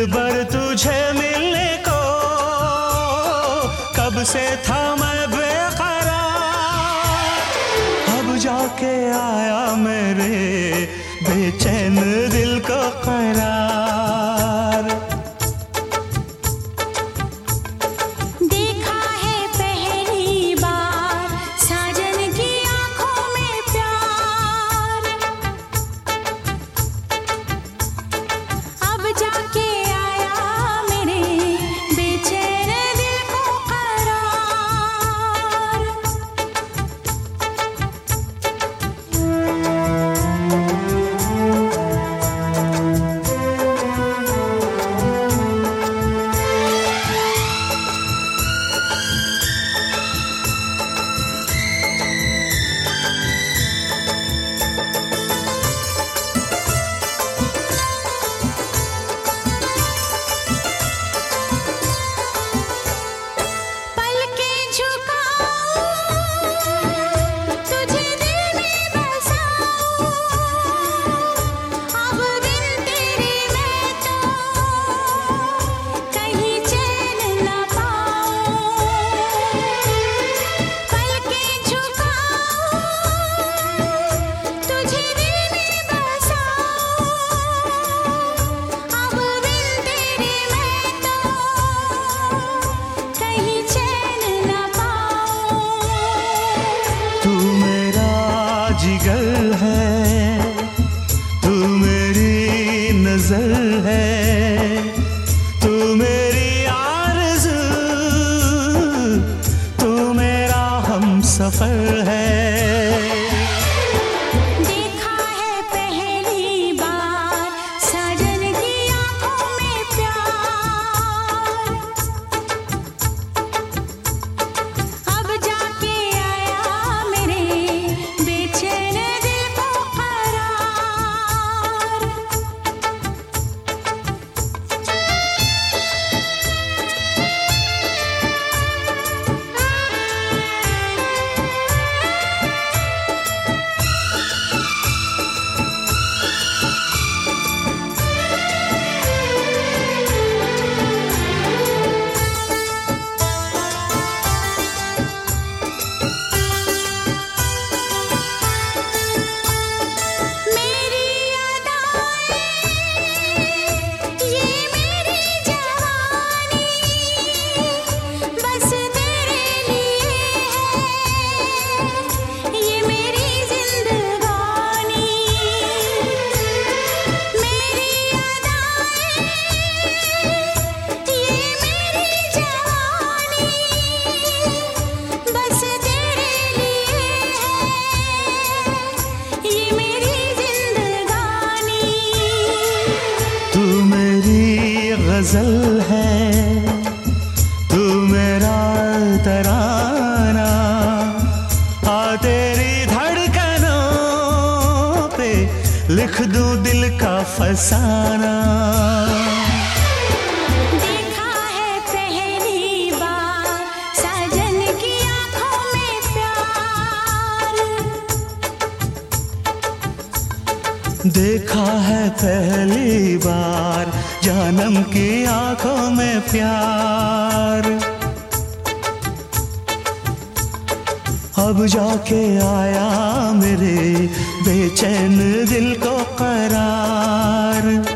दिलबर तुझे मिलने को कब से था मैं बेकरार, अब जाके आया मेरे बेचैन दिल को करार। देखा है पहली बार साजन की आंखों में प्यार, अब जाके आया मेरे बेचैन दिल को करार। जिगर है तू मेरी नजर है, तू मेरी आरज़ू, तू मेरा हमसफर है। देखा है पहली बार साजन की आंखों में प्यार, अब जाके आया मेरे बेचैन दिल को करार। गजल है तू मेरा तराना, आ तेरी धड़कनों पे लिख दूं दिल का फसाना। देखा है पहली बार साजन की आंखों में प्यार, देखा है पहली बार जानम की आंखों में प्यार, अब जाके आया मेरे बेचैन दिल को करार।